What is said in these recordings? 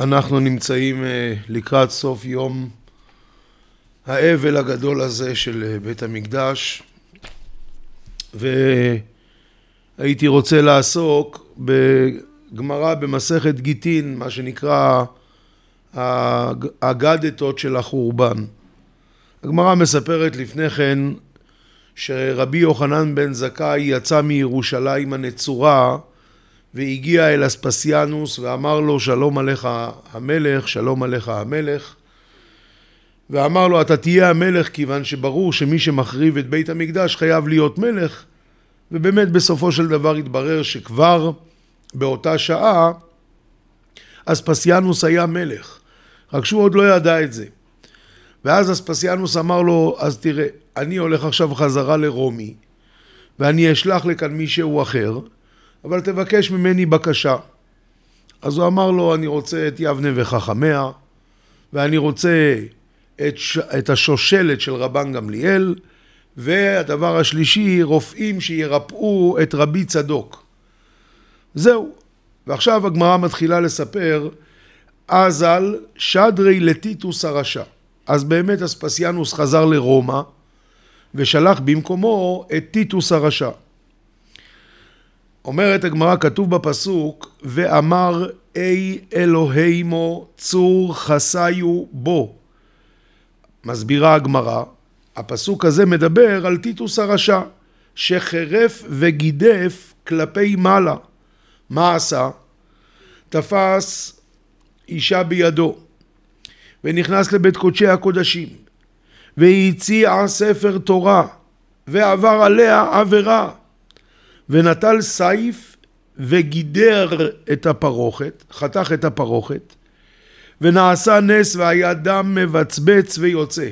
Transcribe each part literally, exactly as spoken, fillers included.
אנחנו נמצאים לקראת סוף יום האבל הגדול הזה של בית המקדש, והייתי רוצה לעסוק בגמרא במסכת גיטין, מה שנקרא האגדתות של החורבן. הגמרא מספרת לפני כן שרבי יוחנן בן זכאי יצא מירושלים הנצורה והגיע אל אספסיאנוס ואמר לו שלום עליך המלך, שלום עליך המלך, ואמר לו אתה תהיה המלך כיוון שברור שמי שמחריב את בית המקדש חייב להיות מלך. ובאמת בסופו של דבר התברר שכבר באותה שעה אספסיאנוס היה מלך, רק שהוא עוד לא ידע את זה. ואז אספסיאנוס אמר לו, אז תראה, אני הולך עכשיו חזרה לרומי ואני אשלח לכאן מישהו אחר, אבל תבקש ממני בקשה. אז הוא אמר לו, אני רוצה את יבנה וחכמיה, ואני רוצה את, ש... את השושלת של רבן גמליאל, והדבר השלישי, רופאים שירפאו את רבי צדוק. זהו. ועכשיו הגמרא מתחילה לספר, אזל שדרי לטיטוס הרשע. אז באמת אספסיאנוס חזר לרומא, ושלח במקומו את טיטוס הרשע. אומרת הגמרא, כתוב בפסוק, ואמר אי אלוהימו צור חסיו בו. מסבירה הגמרא, הפסוק הזה מדבר על טיטוס הרשע, שחרף וגידף כלפי מעלה. מה עשה? תפס אישה בידו, ונכנס לבית קודשי הקודשים, והציע ספר תורה, ועבר עליה עבירה, ונטל סייף וגידר את הפרוכת, חתך את הפרוכת, ונעשה נס והיה דם מבצבץ ויוצא.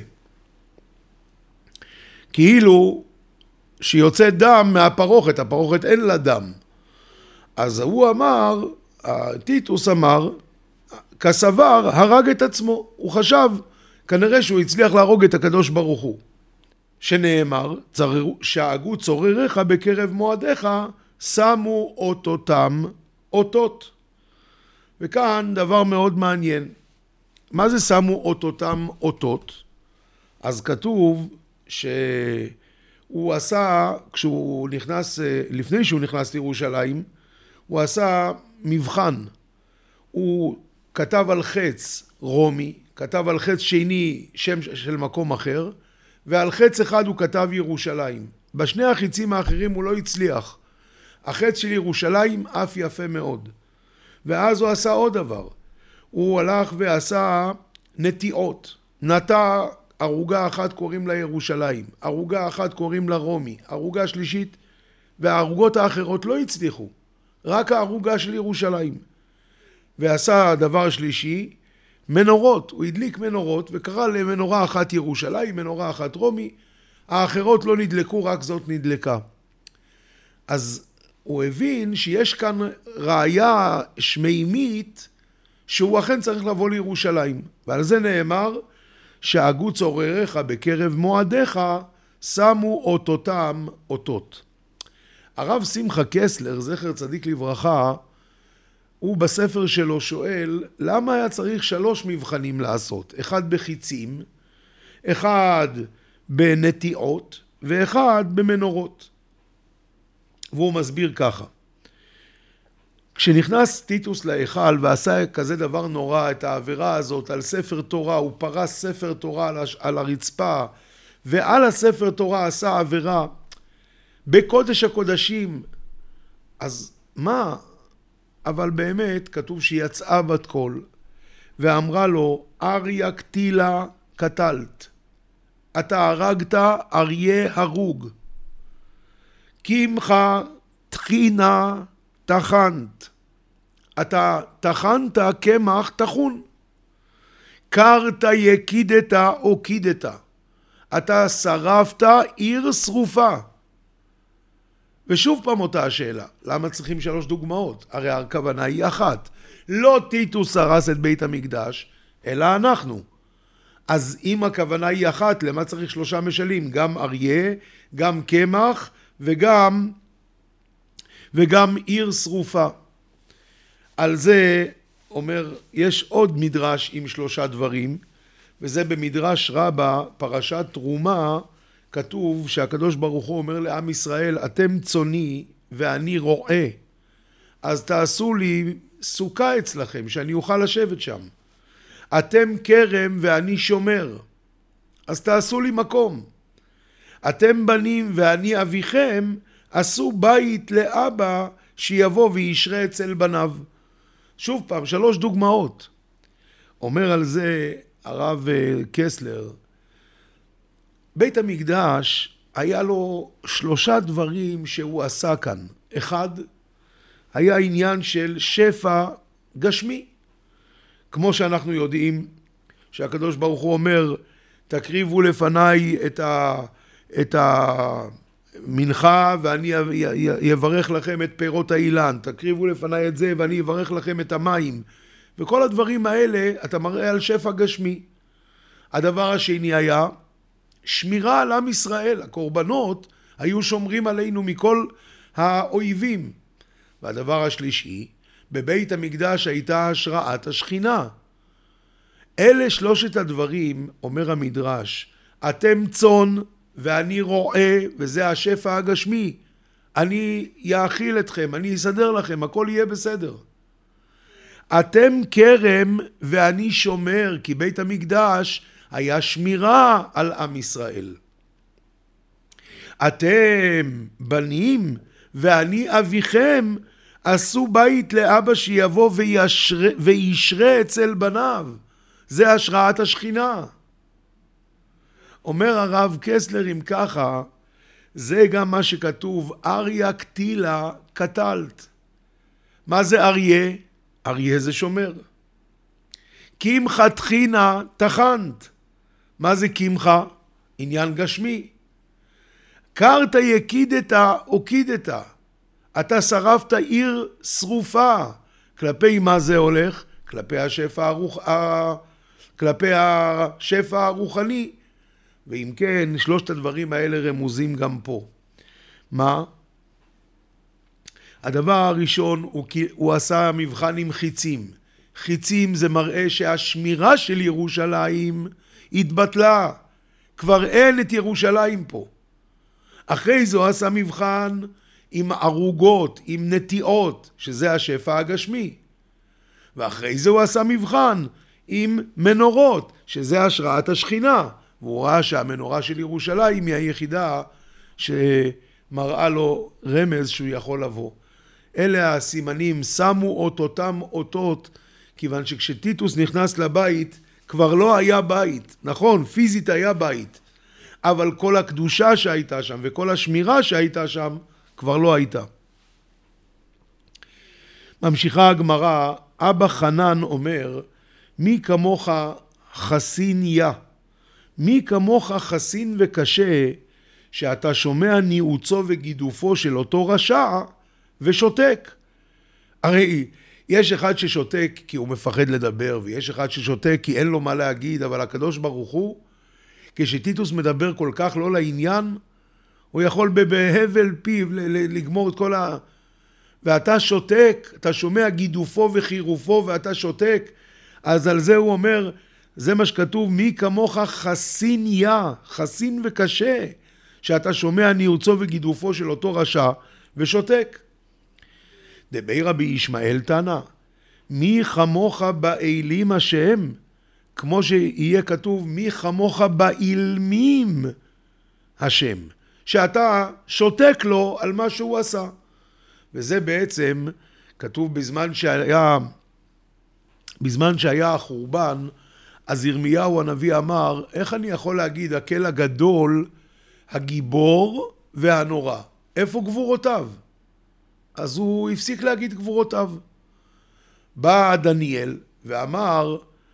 כאילו שיוצא דם מהפרוכת, הפרוכת אין לה דם. אז הוא אמר, טיטוס אמר, כסבר הרג את עצמו. הוא חשב, כנראה שהוא הצליח להרוג את הקדוש ברוך הוא. שנאמר, שאגו צורריך בקרב מועדיך, שמו אותותם אותות. וכאן דבר מאוד מעניין. מה זה שמו אותותם אותות? אז כתוב שהוא עשה, כשהוא נכנס, לפני שהוא נכנס לירושלים, הוא עשה מבחן. הוא כתב על חץ רומי, כתב על חץ שני שם של מקום אחר, ועל חץ אחד הוא כתב ירושלים. בשני החיצים האחרים הוא לא הצליח. החץ של ירושלים אף יפה מאוד. ואז הוא עשה עוד דבר. הוא הלך ועשה נטיעות. נטע ערוגה אחת קוראים לה ירושלים, ערוגה אחת קוראים לה רומי, ערוגה שלישית, והערוגות האחרות לא הצליחו. רק הערוגה של ירושלים. ועשה דבר שלישי, מנורות. הוא הדליק מנורות וקרא למנורה אחת ירושלים, מנורה אחת רומי. האחרות לא נדלקו, רק זאת נדלקה. אז הוא הבין שיש כאן ראיה שמימית שהוא אכן צריך לבוא לירושלים. ועל זה נאמר, שאגו צורריך בקרב מועדיך, שמו אותותם אותות. הרב שמחה קסלר, זכר צדיק לברכה, הוא בספר שלו שואל, למה היה צריך שלוש מבחנים לעשות? אחד בחיצים, אחד בנטיעות, ואחד במנורות. והוא מסביר ככה. כשנכנס טיטוס להיכל ועשה כזה דבר נורא, את העבירה הזאת על ספר תורה, הוא פרס ספר תורה על הרצפה, ועל הספר תורה עשה עבירה בקודש הקודשים. אז מה? אבל באמת כתוב שיצאה בת קול ואמרה לו, אריה קטילה קטלת, אתה הרגת אריה הרוג, קמחה תחינה תחנת, אתה תחנת קמח תחון, קרת יקידת או קידת, אתה שרפת עיר שרופה. ושוב פעם אותה השאלה, למה צריכים שלוש דוגמאות? הרי הכוונה היא אחת, לא טיטוס הרס את בית המקדש, אלא אנחנו. אז אם הכוונה היא אחת, למה צריך שלושה משלים? גם אריה, גם קמח וגם, וגם עיר שרופה. על זה אומר, יש עוד מדרש עם שלושה דברים, וזה במדרש רבה, פרשת תרומה, כתוב שהקדוש ברוך הוא אומר לעם ישראל, אתם צוני ואני רועה, אז תעשו לי סוכה אצלכם, שאני אוכל לשבת שם. אתם כרם ואני שומר, אז תעשו לי מקום. אתם בנים ואני אביכם, עשו בית לאבא שיבוא וישרה אצל בניו. שוב פעם, שלוש דוגמאות. אומר על זה הרב קסלר, בית המקדש היה לו שלושה דברים שהוא עשה כאן. אחד, היה עניין של שפע גשמי. כמו שאנחנו יודעים שהקדוש ברוך הוא אומר, תקריבו לפניי את ה... את המנחה ואני יברך לכם את פירות האילן, תקריבו לפניי את זה ואני יברך לכם את המים, וכל הדברים האלה אתה מראה על שפע גשמי. הדבר השני היה שמירה על עם ישראל, הקורבנות היו שומרים עלינו מכל האויבים. והדבר השלישי, בבית המקדש הייתה השראת השכינה. אלה שלושת הדברים, אומר המדרש, אתם צאן ואני רועה, וזה השפע הגשמי. אני יאכיל אתכם, אני אסדר לכם, הכל יהיה בסדר. אתם כרם ואני שומר, כי בית המקדש היה שמירה על עם ישראל. אתם בנים ואני אביכם, עשו בית לאבא שיבוא וישרה, וישרה אצל בניו. זה השראת השכינה. אומר הרב קסלר, אם ככה, זה גם מה שכתוב, אריה קטילה קטלת. מה זה אריה? אריה זה שומר. קמחה תחינה תחנת. מה זה קמחה? עניין גשמי. קרת יקידתה אוקידתה. אתה שרפת עיר שרופה. כלפי מה זה הולך? כלפי השפע, הרוח... כלפי השפע הרוחני. ואם כן, שלושת הדברים האלה רמוזים גם פה. מה? הדבר הראשון הוא, הוא עשה מבחן עם חיצים. חיצים זה מראה שהשמירה של ירושלים התבטלה. כבר אין את ירושלים פה. אחרי זו עשה מבחן עם ערוגות, עם נטיעות, שזה השפע הגשמי. ואחרי זה הוא עשה מבחן עם מנורות, שזה השראת השכינה. והוא ראה שהמנורה של ירושלים היא היחידה שמראה לו רמז שהוא יכול לבוא. אלה הסימנים, שמו אותותם אותות, כיוון שכשטיטוס נכנס לבית, כבר לא היה בית. נכון, פיזית היה בית. אבל כל הקדושה שהייתה שם וכל השמירה שהייתה שם, כבר לא הייתה. ממשיכה הגמרא, אבא חנן אומר, מי כמוך חסין יה? מי כמוך חסין וקשה, שאתה שומע ניעוצו וגידופו של אותו רשע ושותק. הרי יש אחד ששותק כי הוא מפחד לדבר, ויש אחד ששותק כי אין לו מה להגיד, אבל הקדוש ברוך הוא, כשטיטוס מדבר כל כך לא לעניין, הוא יכול בהבל פיו לגמור את כל ה... ואתה שותק, אתה שומע גידופו וחירופו ואתה שותק, אז על זה הוא אומר, זה מה שכתוב, מי כמוך חסין יה, חסין וקשה, שאתה שומע ניעוצו וגידופו של אותו רשע ושותק. דבי רבי ישמעאל תנא, מי כמוך באלים השם, כמו שיהיה כתוב, מי כמוך באילמים השם, שאתה שותק לו על מה שהוא עשה. וזה בעצם כתוב בזמן שהיה, בזמן שהיה החורבן, אז ירמיהו הנביא אמר, איך אני יכול להגיד, הקהל הגדול, הגיבור והנורא, איפה גבורותיו? אז הוא הפסיק להגיד גבורותיו. בא דניאל ואמר,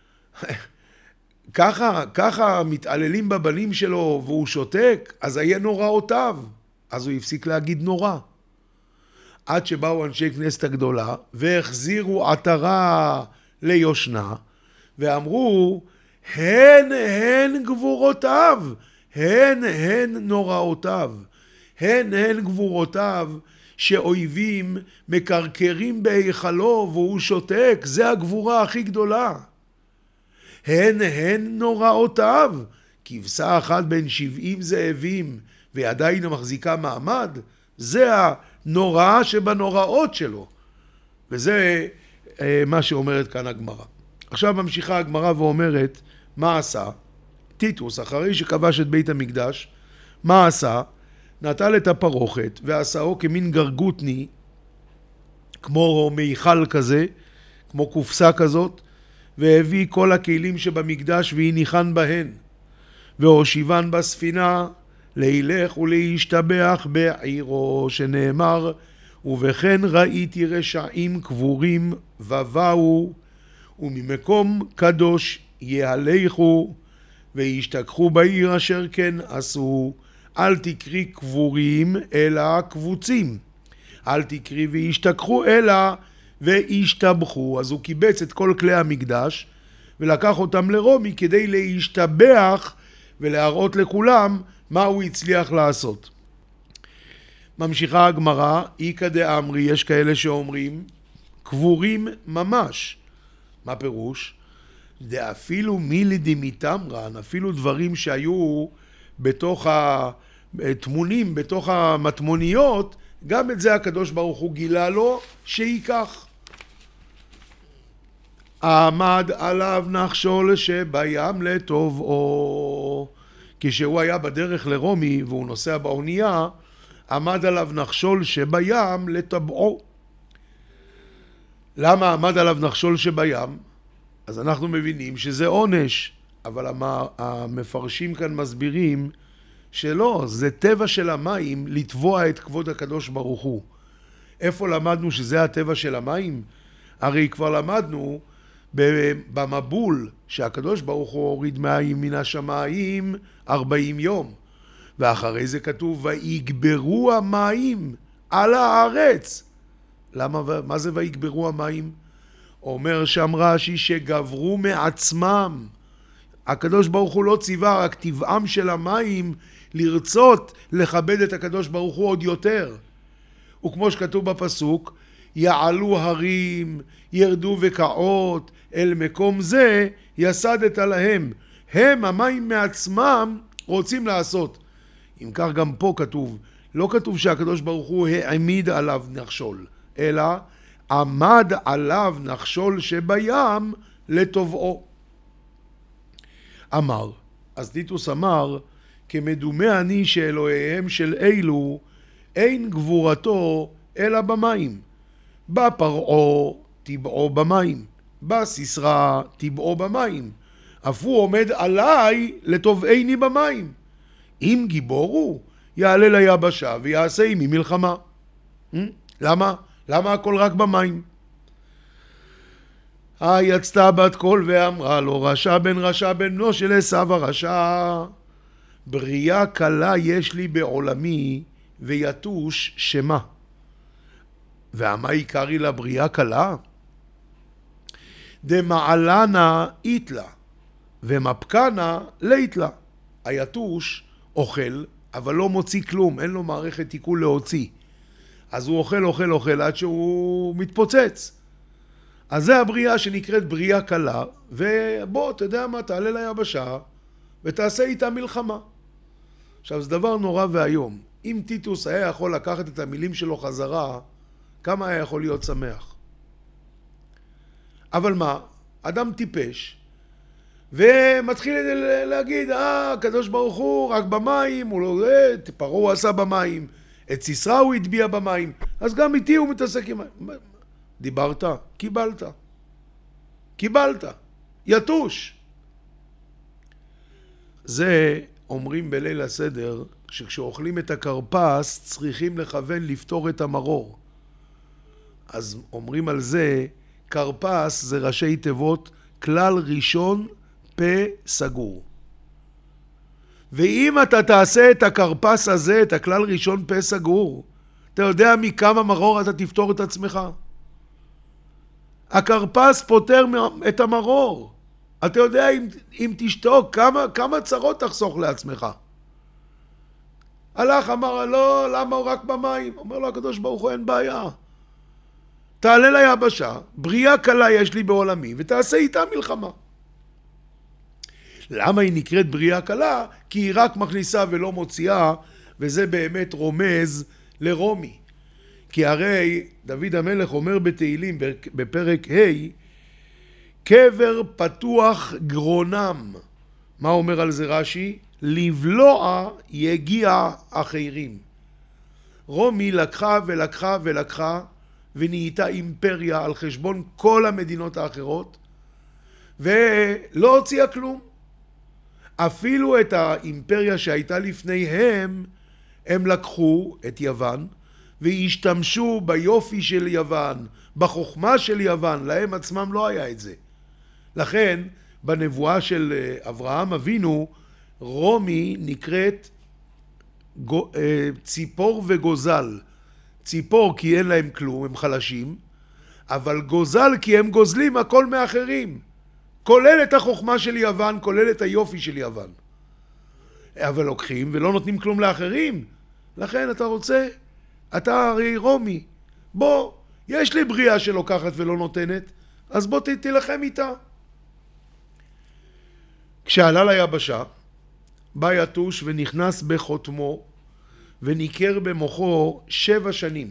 ככה, ככה מתעללים בבנים שלו והוא שותק, אז היה נוראותיו. אז הוא הפסיק להגיד נורא. עד שבאו אנשי כנסת הגדולה והחזירו עטרה ליושנה, ואמרו, הן הן גבורותיו, הן הן נוראותיו, הן הן גבורותיו, שאויבים מקרקרים בהיכלו והוא שותק, זה הגבורה הכי גדולה. הן הן נוראותיו, כבשה אחת בין שבעים זאבים ועדיין מחזיקה מעמד, זה הנוראה שבנוראות שלו. וזה אה, מה שאומרת כאן הגמרא. עכשיו ממשיכה הגמרא ואומרת, מה עשה? טיטוס, אחרי שכבש את בית המקדש, מה עשה? נטל את הפרוכת ועשאו כמין גרגותני, כמו מיכל כזה, כמו קופסה כזאת, והביא כל הכלים שבמקדש והניחן בהן, והושיבן בספינה להילך ולהשתבח בעירו, שנאמר, ובכן ראיתי רשעים קבורים ובאו, וממקום קדוש יהלכו, וישתכחו בעיר אשר כן עשו. אל תקרי קבורים אלא קבוצים, אל תקרי וישתכחו אלא וישתבחו. אז הוא קיבץ את כל כלי המקדש ולקח אותם לרומי כדי להשתבח ולהראות לכולם מה הוא הצליח לעשות. ממשיכה הגמרא, איקא דאמרי, יש כאלה שאומרים קבורים ממש. מה פירוש? דאפילו מילי דמיתמרן, אפילו דברים שהיו בתוך התמונים, בתוך המטמוניות, גם את זה הקדוש ברוך הוא גילה לו שיקח. עמד עליו נחשול שבים לטובעו. כשהוא היה בדרך לרומי והוא נוסע באונייה, עמד עליו נחשול שבים לטבעו. למה עמד עליו נחשול שבים? אז אנחנו מבינים שזה עונש, אבל המפרשים כאן מסבירים שלא, זה טבע של המים לטבוע את כבוד הקדוש ברוך הוא. איפה למדנו שזה הטבע של המים? הרי כבר למדנו במבול שהקדוש ברוך הוא הוריד מים מן השמיים ארבעים יום, ואחרי זה כתוב ויגברו המים על הארץ. למה, מה זה ויגברו המים? אומר שם רש"י שגברו מעצמם. הקדוש ברוך הוא לא ציווה, רק טבעם של המים לרצות לכבד את הקדוש ברוך הוא עוד יותר. וכמו שכתוב בפסוק, יעלו הרים, ירדו וקעות, אל מקום זה יסדת להם. הם, המים מעצמם, רוצים לעשות. אם כך גם פה כתוב, לא כתוב שהקדוש ברוך הוא העמיד עליו נחשול, אלא עמד עליו נחשול שבים לטובעו. אמר, אז טיטוס אמר, כמדומה אני שאלוהיהם של אלו, אין גבורתו אלא במים. בא פרעו טבעו במים, בא סיסרא טבעו במים, אף הוא עומד עליי לטובעני במים. אם גיבור הוא, יעלה ליבשה ויעשה עמי מלחמה. למה? למה הכל רק במים? יצתה בת קול ואמרה לו, רשע בן רשע בן בנו של עשיו הרשע, בריאה קלה יש לי בעולמי ויתוש שמה. ומה עיקרי לה בריאה קלה? דמעלנה איתלה ומפקנה ליתלה. היתוש אוכל אבל לא מוציא כלום, אין לו מערכת עיכול להוציא, אז הוא אוכל אוכל אוכל עד שהוא מתפוצץ. אז זה הבריאה שנקראת בריאה קלה, ובוא, אתה יודע מה, תעלה ליבשה ותעשה איתה מלחמה. עכשיו, זה דבר נורא והיום. אם טיטוס היה יכול לקחת את המילים שלו חזרה, כמה היה יכול להיות שמח? אבל מה? אדם טיפש, ומתחיל להגיד, אה, הקדוש ברוך הוא רק במים, הוא לא, אה, פרעה הוא עשה במים, את סיסרא הוא הטביע במים, אז גם איתי הוא מתעסק עם... דיברת? קיבלת. קיבלת. יתוש. זה אומרים בליל הסדר, שכשאוכלים את הקרפס צריכים לכוון לפתור את המרור. אז אומרים על זה, קרפס זה ראשי תיבות, כלל ראשון פה סגור. ואם אתה תעשה את הקרפס הזה, את הכלל ראשון פה סגור, אתה יודע מכמה מרור אתה תפתור את עצמך? הקרפס פותר את המרור. אתה יודע אם, אם תשתוק כמה, כמה צרות תחסוך לעצמך. הלך, אמר, לא, למה הוא רק במים? אומר לו הקדוש ברוך הוא, אין בעיה. תעלה ליבשה, בריאה קלה יש לי בעולמי, ותעשה איתה מלחמה. למה היא נקראת בריאה קלה? כי היא רק מכניסה ולא מוציאה, וזה באמת רומז לרומי. כי הרי דוד המלך אומר בתהילים בפרק ה' קבר פתוח גרונם. מה אומר על זה רש"י? לבלוע יגיע אחרים. רומי לקחה ולקחה ולקחה ונהייתה אימפריה על חשבון כל המדינות האחרות, ולא הוציאה כלום. אפילו את האימפריה שהייתה לפניהם הם לקחו, את יוון, והשתמשו ביופי של יוון, בחוכמה של יוון, להם עצמם לא היה את זה. לכן בנבואה של אברהם אבינו רומי נקראת ציפור וגוזל. ציפור כי אין להם כלום, הם חלשים, אבל גוזל כי הם גוזלים הכל מאחרים, כולל את החוכמה של יוון, כולל את היופי של יוון. אבל לוקחים ולא נותנים כלום לאחרים. לכן אתה רוצה, אתה הרי רומי, בוא, יש לי בריאה שלוקחת ולא נותנת, אז בוא תלחם איתה. כשעלה ליבשה, בא יתוש ונכנס בחותמו, וניקר במוחו שבע שנים.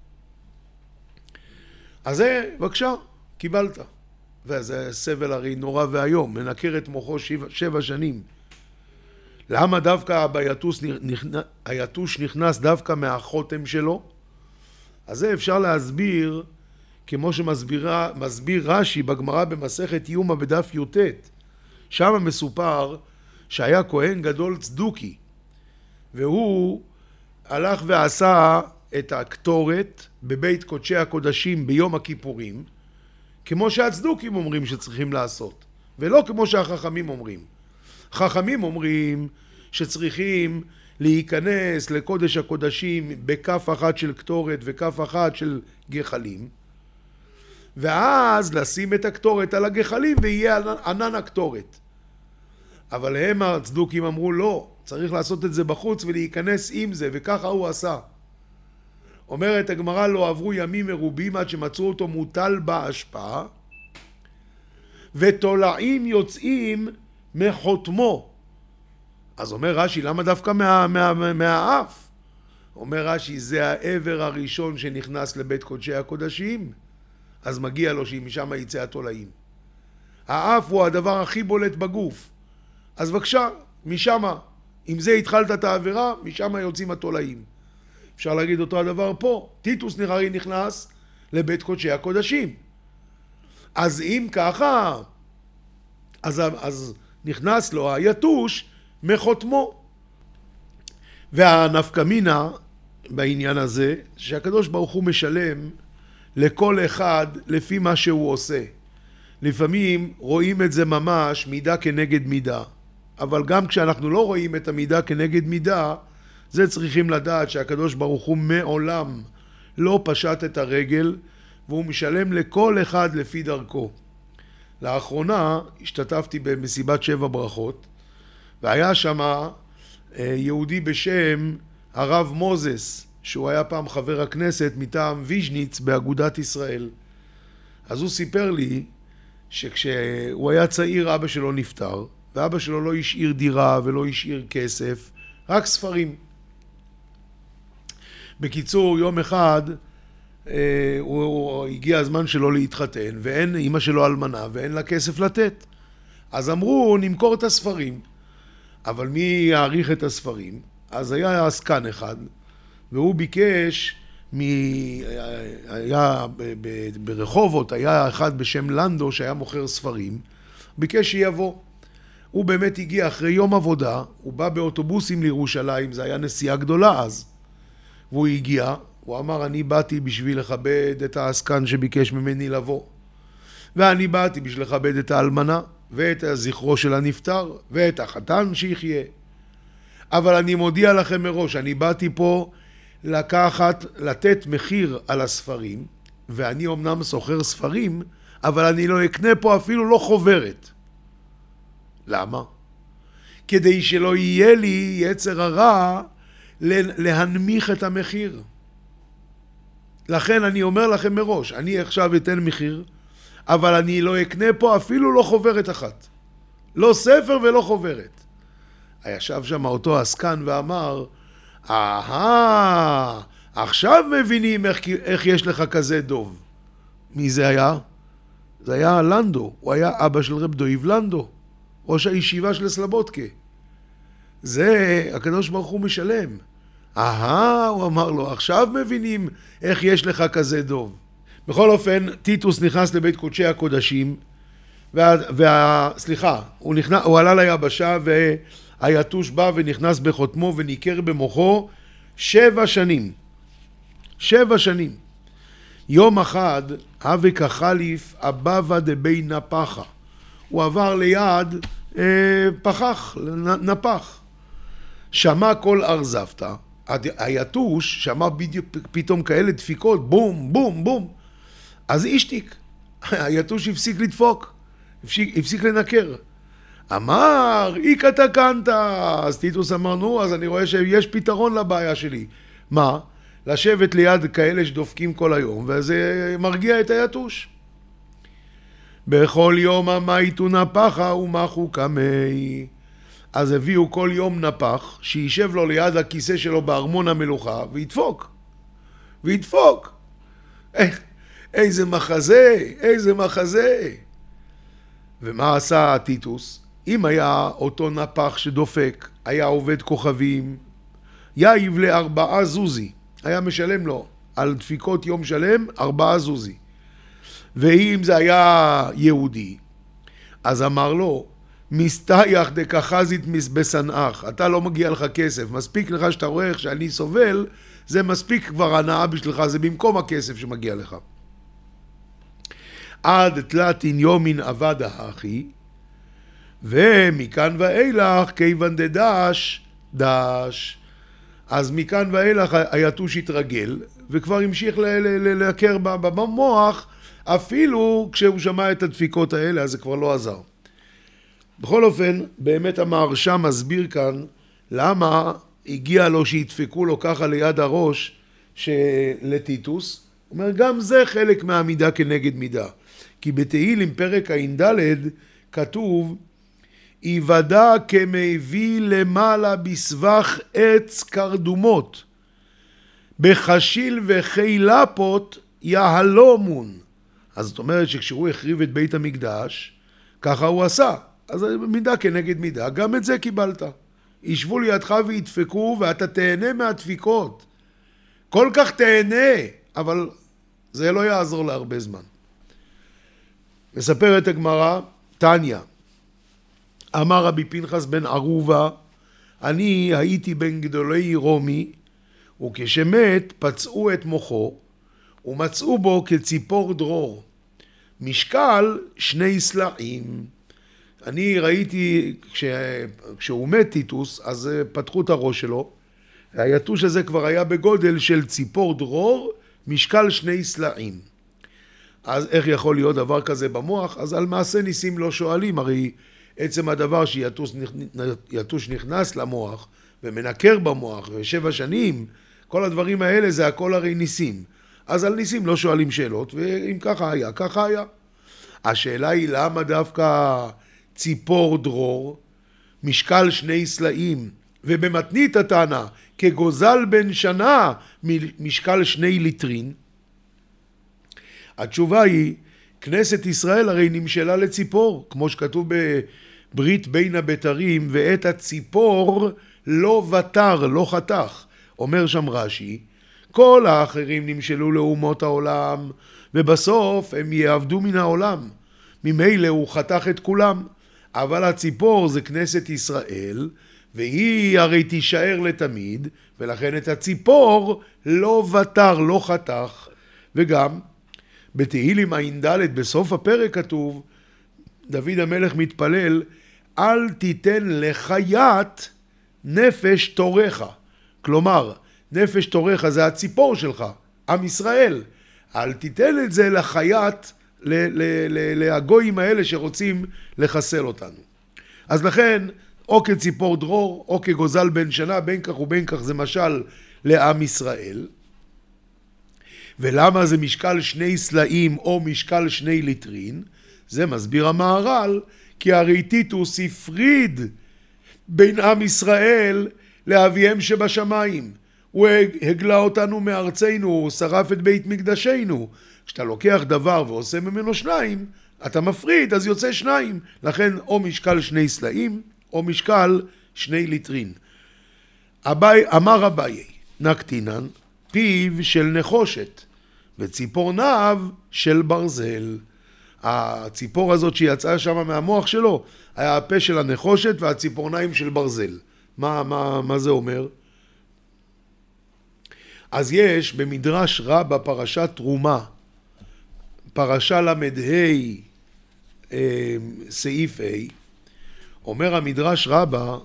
אז זה, בבקשה, קיבלת. וזה סבל הרי נורא והיום, מנקר את מוחו שבע, שבע שנים. למה דווקא ביתוש, היתוש נכנס דווקא מהחותם שלו? אז זה אפשר להסביר, כמו שמסביר רש"י בגמרא במסכת יומא בדף י"ט. שם מסופר שהיה כהן גדול צדוקי, והוא הלך ועשה את הקטורת בבית קודשי הקודשים ביום הכיפורים, כמו שהצדוקים אומרים שצריכים לעשות, ולא כמו שהחכמים אומרים. חכמים אומרים שצריכים להיכנס לקודש הקודשים בכף אחת של קטורת וכף אחת של גחלים, ואז לשים את הקטורת על הגחלים ויהיה ענן הקטורת. אבל הם הצדוקים אמרו לא, צריך לעשות את זה בחוץ ולהיכנס עם זה, וככה הוא עשה. אומרת הגמרא, לא עברו ימים מרובים עד שמצאו אותו מוטל באשפה, ותולעים יוצאים מחותמו. אז אומר רש"י, למה דווקא מה, מה, מהאף? אומר רש"י, זה העבר הראשון שנכנס לבית קודשי הקודשים, אז מגיע לו שמשם יצא התולעים. האף הוא הדבר הכי בולט בגוף. אז בבקשה, משם, אם זה התחלת את העבירה, משם יוצאים התולעים. אפשר להגיד אותו הדבר פה. טיטוס הרי נכנס לבית קודשי הקודשים. אז אם ככה, אז, אז נכנס לו היתוש מחותמו. והנפקמינה בעניין הזה, שהקדוש ברוך הוא משלם לכל אחד לפי מה שהוא עושה. לפעמים רואים את זה ממש מידה כנגד מידה. אבל גם כשאנחנו לא רואים את המידה כנגד מידה, זה צריכים לדעת שהקדוש ברוך הוא מעולם לא פשט את הרגל, והוא משלם לכל אחד לפי דרכו. לאחרונה השתתפתי במסיבת שבע ברכות, והיה שם יהודי בשם הרב מוזס, שהוא היה פעם חבר הכנסת מטעם ויז'ניץ באגודת ישראל. אז הוא סיפר לי שכשהוא היה צעיר אבא שלו נפטר, ואבא שלו לא השאיר דירה ולא השאיר כסף, רק ספרים. בקיצור, יום אחד אה, הוא, הוא הגיע הזמן שלו להתחתן, ואין, אמא שלו אלמנה ואין לה כסף לתת. אז אמרו, נמכור את הספרים. אבל מי יעריך את הספרים? אז היה עסקן אחד, והוא ביקש, מ... היה ב... ב... ברחובות, היה אחד בשם לנדו שהיה מוכר ספרים, ביקש שיבוא. הוא באמת הגיע אחרי יום עבודה, הוא בא באוטובוסים לירושלים, זה היה נסיעה גדולה אז. והוא הגיע, הוא אמר, אני באתי בשביל לכבד את העסקן שביקש ממני לבוא. ואני באתי בשביל לכבד את האלמנה, ואת הזכרו של הנפטר, ואת החתן שיחיה. אבל אני מודיע לכם מראש, אני באתי פה לקחת, לתת מחיר על הספרים, ואני אמנם סוחר ספרים, אבל אני לא אקנה פה אפילו לא חוברת. למה? כדי שלא יהיה לי יצר הרע להנמיך את המחיר. לכן אני אומר לכם מראש, אני עכשיו אתן מחיר, אבל אני לא אקנה פה אפילו לא חוברת אחת. לא ספר ולא חוברת. ישב שם אותו עסקן ואמר, אהה, עכשיו מבינים איך, איך יש לך כזה דוב. מי זה היה? זה היה לנדו, הוא היה אבא של רב דויב לנדו, ראש הישיבה של סלבודקה. זה, הקדוש ברוך הוא משלם. אהה, הוא אמר לו, עכשיו מבינים איך יש לך כזה דוב. בכל אופן, טיטוס נכנס לבית קודשי הקודשים, וה, וה, סליחה, הוא, נכנס, הוא עלה ליבשה, והיתוש בא ונכנס בחותמו וניקר במוחו שבע שנים. שבע שנים. יום אחד, אבק החליף הבבא דבי נפחה. הוא עבר ליד אה, פחח, נפח. שמע כל ארזפתא. היתוש שמע בדיוק פתאום כאלה דפיקות, בום, בום, בום. אז השתיק. היתוש הפסיק לדפוק. הפסיק, הפסיק לנקר. אמר, איקא תקנת. אז טיטוס אמר, נו, אז אני רואה שיש פתרון לבעיה שלי. מה? לשבת ליד כאלה שדופקים כל היום, וזה מרגיע את היתוש. בכל יום המייטו נפחה ומחו קמי. אז הביאו כל יום נפח, שישב לו ליד הכיסא שלו בארמון המלוכה, וידפוק. וידפוק. איך, איזה מחזה, איזה מחזה. ומה עשה טיטוס? אם היה אותו נפח שדופק, היה עובד כוכבים, יאיב לארבעה זוזי. היה משלם לו על דפיקות יום שלם ארבעה זוזי. ואם זה היה יהודי, אז אמר לו, מסתייח דקחזית בסנאח, אתה לא מגיע לך כסף, מספיק לך שאתה רואה איך שאני סובל, זה מספיק כבר הנאה בשבילך, זה במקום הכסף שמגיע לך. עד תלתין יומין עבדה אחי, ומכאן ואילך כיוון דדש, דש. אז מכאן ואילך היתוש התרגל, וכבר המשיך להכר במוח, אפילו כשהוא שמע את הדפיקות האלה, אז זה כבר לא עזר. בכל אופן, באמת המהרש"ם מסביר כאן, למה הגיע לו שידפקו לו ככה ליד הראש לטיטוס. הוא אומר, גם זה חלק מהמידה כנגד מידה. כי בתהילים פרק ע"ד כתוב, יוודע כמביא למעלה בסבך עץ קרדומות, בחשיל וחילפות יהלומון. אז זאת אומרת שכשהוא החריב את בית המקדש, ככה הוא עשה. אז מידה כנגד מידה, גם את זה קיבלת. ישבו לידך וידפקו ואתה תהנה מהדפיקות. כל כך תהנה, אבל זה לא יעזור להרבה זמן. מספר את הגמרא, תניא. אמר רבי פנחס בן ערובה, אני הייתי בין גדולי רומי, וכשמת פצעו את מוחו, ומצאו בו כציפור דרור, משקל שני סלעים. אני ראיתי, כש, כשהוא מת טיטוס, אז פתחו את הראש שלו, היתוש הזה כבר היה בגודל של ציפור דרור, משקל שני סלעים. אז איך יכול להיות דבר כזה במוח? אז על מעשה ניסים לא שואלים, הרי עצם הדבר שיתוש נכנס למוח ומנקר במוח ושבע שנים, כל הדברים האלה זה הכל הרי ניסים. אז על ניסים לא שואלים שאלות, ואם ככה היה, ככה היה. השאלה היא למה דווקא ציפור דרור, משקל שני סלעים, ובמתנית הטענה, כגוזל בן שנה, משקל שני ליטרין. התשובה היא, כנסת ישראל הרי נמשלה לציפור, כמו שכתוב בברית בין הבתרים, ואת הציפור לא ותר, לא חתך. אומר שם רש"י, כל האחרים נמשלו לאומות העולם, ובסוף הם יעבדו מן העולם. ממילא הוא חתך את כולם. אבל הציפור זה כנסת ישראל, והיא הרי תישאר לתמיד, ולכן את הציפור לא ותר, לא חתך. וגם בתהילים ע"ד בסוף הפרק כתוב, דוד המלך מתפלל, אל תיתן לחיית נפש תורך. כלומר, נפש תורך זה הציפור שלך, עם ישראל. אל תיתן את זה לחיית, להגויים האלה שרוצים לחסל אותנו. אז לכן, או כציפור דרור, או כגוזל בן שנה, בין כך ובין כך, זה משל לעם ישראל. ולמה זה משקל שני סלעים או משקל שני ליטרין? זה מסביר המהר"ל, כי הרי טיטוס הפריד בין עם ישראל לאביהם שבשמיים. הוא הגלה אותנו מארצנו, הוא שרף את בית מקדשנו. כשאתה לוקח דבר ועושה ממנו שניים, אתה מפריד, אז יוצא שניים. לכן או משקל שני סלעים, או משקל שני ליטרין. אביי, אמר אביי, נקטינן, פיו של נחושת, וציפורניו של ברזל. הציפור הזאת שיצאה שם מהמוח שלו, היה הפה של הנחושת והציפורניים של ברזל. מה, מה, מה זה אומר? אז יש במדרש רבה פרשת תרומה, פרשה למד ה' סעיף ה', אומר המדרש רבה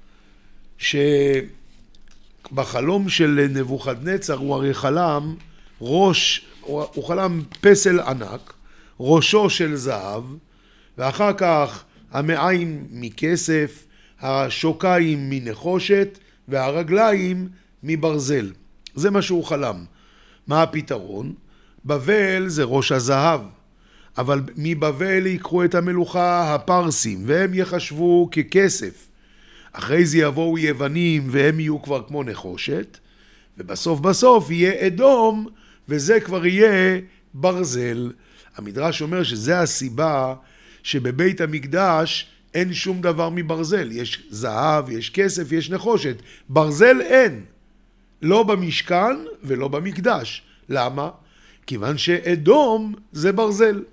שבחלום של נבוכדנצר הוא הרי חלם ראש, הוא חלם פסל ענק, ראשו של זהב, ואחר כך המעיים מכסף, השוקיים מנחושת והרגליים מברזל. זה מה שהוא חלם. מה הפתרון? בבל זה ראש הזהב, אבל מבבל יקחו את המלוכה הפרסים, והם יחשבו ככסף. אחרי זה יבואו יוונים, והם יהיו כבר כמו נחושת, ובסוף בסוף יהיה אדום, וזה כבר יהיה ברזל. המדרש אומר שזה הסיבה שבבית המקדש אין שום דבר מברזל. יש זהב, יש כסף, יש נחושת. ברזל אין. לא במשכן ולא במקדש. למה? כיוון שאדום זה ברזל.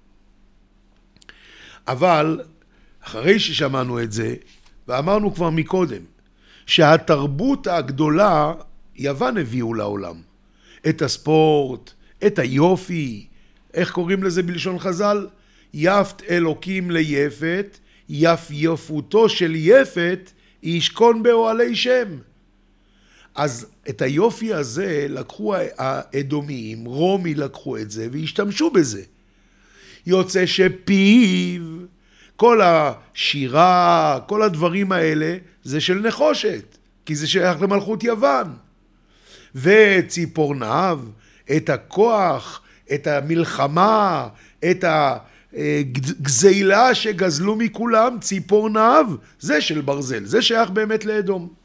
אבל אחרי ששמענו את זה, ואמרנו כבר מקודם, שהתרבות הגדולה יוון הביאו לעולם. את הספורט, את היופי, איך קוראים לזה בלשון חז"ל? יפת אלוקים ליפת, יף יפותו של יפת ישכון באוהלי שם. אז את היופי הזה לקחו האדומיים, רומי לקחו את זה והשתמשו בזה. יוצא שפיו, כל השירה, כל הדברים האלה זה של נחושת, כי זה שייך למלכות יוון. וציפורניו, את הכוח, את המלחמה, את הגזילה שגזלו מכולם, ציפורניו, זה של ברזל, זה שייך באמת לאדום.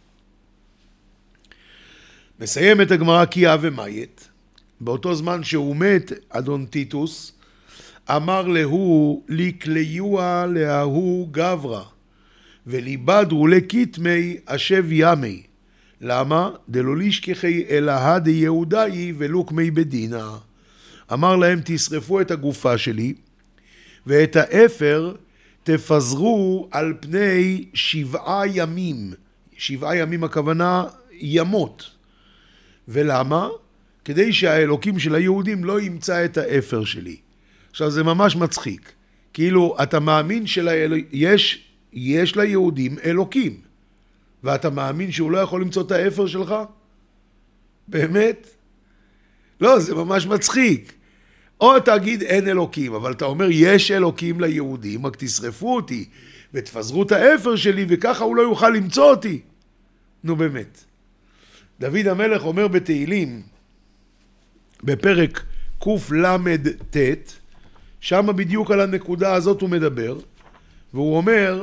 מסיים את הגמרא כי אב ומית. באותו זמן שהוא מת, אדון טיטוס, אמר להו לקליוע להוא גברא, וליבדו לכתמי אשב ימי. למה? דלא לישכחי אלא דיהודאי ולוקמי בדינה. אמר להם, תשרפו את הגופה שלי, ואת האפר תפזרו על פני שבעה ימים. שבעה ימים הכוונה ימות. ולמה? כדי שהאלוקים של היהודים לא ימצא את האפר שלי. עכשיו זה ממש מצחיק. כאילו אתה מאמין שיש יש ליהודים אלוקים, ואתה מאמין שהוא לא יכול למצוא את האפר שלך? באמת? לא, זה ממש מצחיק. או תגיד אין אלוקים, אבל אתה אומר יש אלוקים ליהודים, רק תשרפו אותי ותפזרו את האפר שלי וככה הוא לא יוכל למצוא אותי. נו באמת. דוד המלך אומר בתהילים, בפרק קל"ט, שם בדיוק על הנקודה הזאת הוא מדבר, והוא אומר,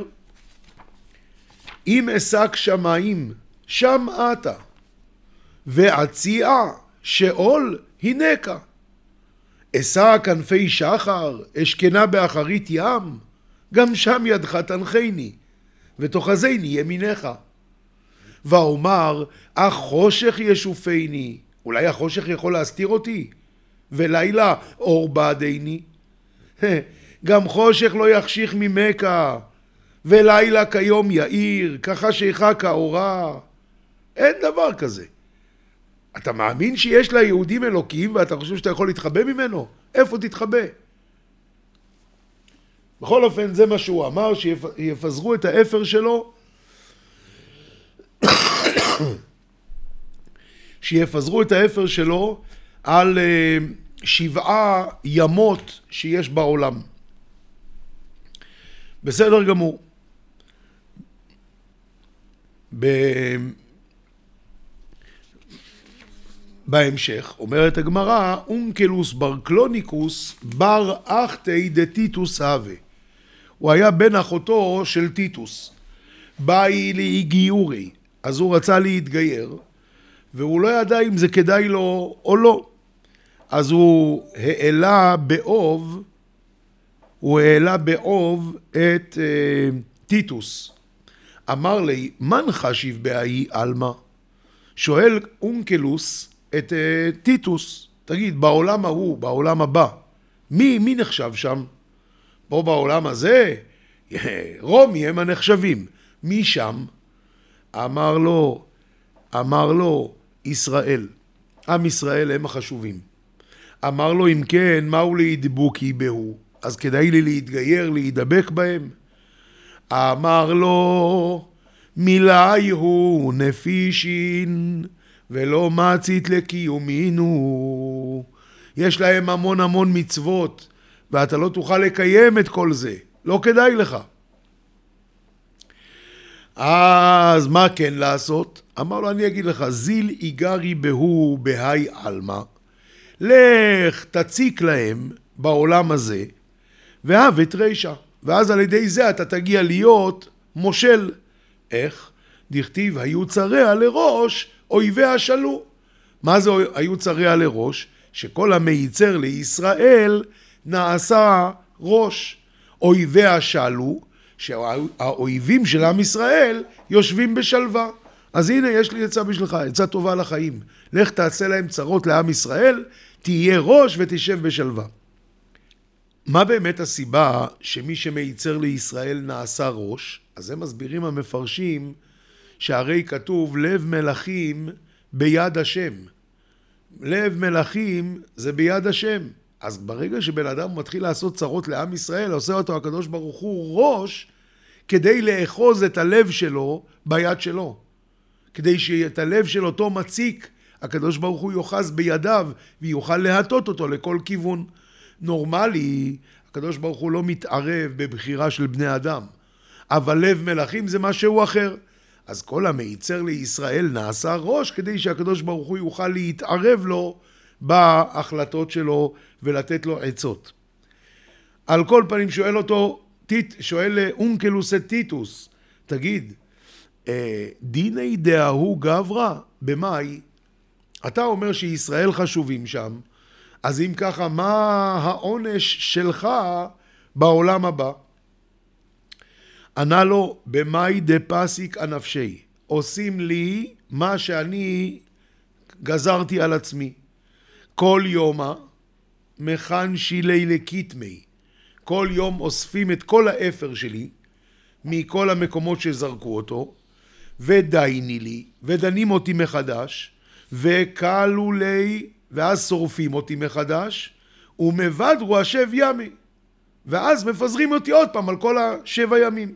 אם אשק שמיים, שם אתה, ועציעה שאול הנקה. אשא כנפי שחר, אשכנה באחרית ים, גם שם ידך תנחני, ותאחזני ימינך. ואומר, החושך ישופני, אולי החושך יכול להסתיר אותי? ולילה אור בעדני. גם חושך לא יחשיך ממכה, ולילה כיום יאיר, כחשיכה כאורה. אין דבר כזה. אתה מאמין שיש ליהודים אלוקים ואתה חושב שאתה יכול להתחבא ממנו? איפה תתחבא? בכל אופן זה מה שהוא אמר, שיפזרו את האפר שלו, שיפזרו את האפר שלו על שבעה ימות שיש בעולם. בסדר גמור. ב... בהמשך אומרת הגמרא, אונקלוס בר קלוניקוס בר אחתי דטיטוס הווה. הוא היה בן אחותו של טיטוס. באי לי גיורי, אז הוא רצה להתגייר, והוא לא ידע אם זה כדאי לו או לא. אז הוא העלה באוב, הוא העלה באוב את אה, טיטוס. אמר לי, מן חשיב באי אלמה? שואל אונקלוס את אה, טיטוס, תגיד, בעולם ההוא, בעולם הבא, מי, מי נחשב שם? פה בעולם הזה, רומי הם הנחשבים. מי שם? אמר לו, אמר לו, ישראל. עם ישראל הם החשובים. אמר לו, אם כן, מהו להידבוקי בהו? אז כדאי לי להתגייר, להידבק בהם? אמר לו, מילי הוא נפישין, ולא מצית לקיומינו. יש להם המון המון מצוות, ואתה לא תוכל לקיים את כל זה. לא כדאי לך. אז מה כן לעשות? אמר לו, אני אגיד לך, זיל איגרי בהו בהי אלמה. לך תציק להם בעולם הזה, והבת רישה. ואז על ידי זה אתה תגיע להיות מושל. איך? דכתיב, היו צריה לראש, אויביה שלו. מה זה היו צריה לראש? שכל המייצר לישראל נעשה ראש. אויביה שלו, שהאויבים של עם ישראל יושבים בשלווה. אז הנה, יש לי עצה בשבילך, עצה טובה לחיים. לך תעשה להם צרות לעם ישראל, תהיה ראש ותשב בשלווה. מה באמת הסיבה שמי שמייצר לישראל נעשה ראש? אז הם מסבירים המפרשים שהרי כתוב לב מלכים ביד השם. לב מלכים זה ביד השם. אז ברגע שבן אדם מתחיל לעשות צרות לעם ישראל, עושה אותו הקדוש ברוך הוא ראש, כדי לאחוז את הלב שלו ביד שלו. כדי שאת הלב של אותו מציק, הקדוש ברוך הוא יוחז בידיו, ויוכל להטות אותו לכל כיוון. נורמלי, הקדוש ברוך הוא לא מתערב בבחירה של בני אדם. אבל לב מלכים זה משהו אחר. אז כל המייצר לישראל נעשה ראש, כדי שהקדוש ברוך הוא יוכל להתערב לו בהחלטות שלו ולתת לו עצות. על כל פנים שואל אותו, שואל אונקלוס את טיטוס, תגיד, דיני דאהו גברא, במאי? אתה אומר שישראל חשובים שם, אז אם ככה, מה העונש שלך בעולם הבא? ענה לו, במאי דפסיק הנפשי, עושים לי מה שאני גזרתי על עצמי. כל יומה מכן שילי לקיטמי, כל יום אוספים את כל האפר שלי מכל המקומות שזרקו אותו, ודייני לי, ודנים אותי מחדש, וקלו לי, ואז שורפים אותי מחדש, ומבדרו השב ימי, ואז מפזרים אותי עוד פעם על כל השבע ימים.